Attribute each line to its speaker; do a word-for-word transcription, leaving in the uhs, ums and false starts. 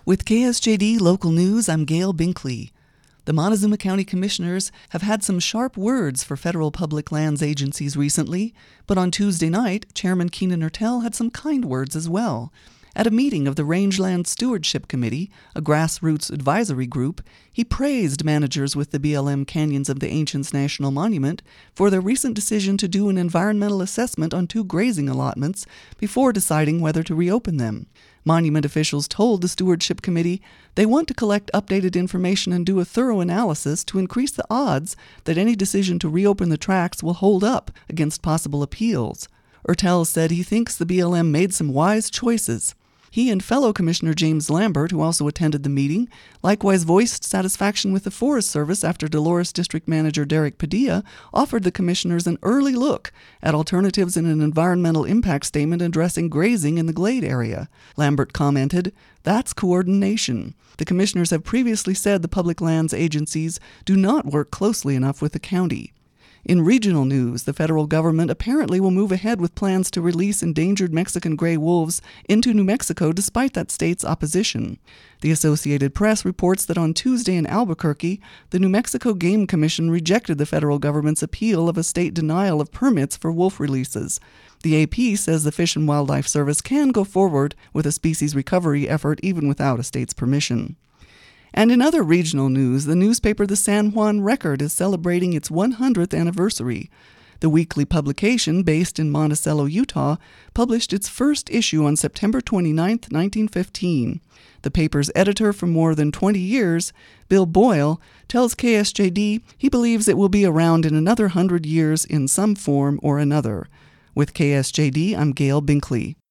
Speaker 1: With K S J D Local News, I'm Gail Binkley. The Montezuma County Commissioners have had some sharp words for federal public lands agencies recently, but on Tuesday night, Chairman Keenan Ertel had some kind words as well. At a meeting of the Rangeland Stewardship Committee, a grassroots advisory group, he praised managers with the B L M Canyons of the Ancients National Monument for their recent decision to do an environmental assessment on two grazing allotments before deciding whether to reopen them. Monument officials told the Stewardship Committee they want to collect updated information and do a thorough analysis to increase the odds that any decision to reopen the tracks will hold up against possible appeals. Ertel said he thinks the B L M made some wise choices. He and fellow Commissioner James Lambert, who also attended the meeting, likewise voiced satisfaction with the Forest Service after Dolores District Manager Derek Padilla offered the commissioners an early look at alternatives in an environmental impact statement addressing grazing in the Glade area. Lambert commented, "That's coordination. The commissioners have previously said the public lands agencies do not work closely enough with the county." In regional news, the federal government apparently will move ahead with plans to release endangered Mexican gray wolves into New Mexico despite that state's opposition. The Associated Press reports that on Tuesday in Albuquerque, the New Mexico Game Commission rejected the federal government's appeal of a state denial of permits for wolf releases. The A P says the Fish and Wildlife Service can go forward with a species recovery effort even without a state's permission. And in other regional news, the newspaper The San Juan Record is celebrating its one hundredth anniversary. The weekly publication, based in Monticello, Utah, published its first issue on September twenty-ninth, nineteen fifteen. The paper's editor for more than twenty years, Bill Boyle, tells K S J D he believes it will be around in another hundred years in some form or another. With K S J D, I'm Gail Binkley.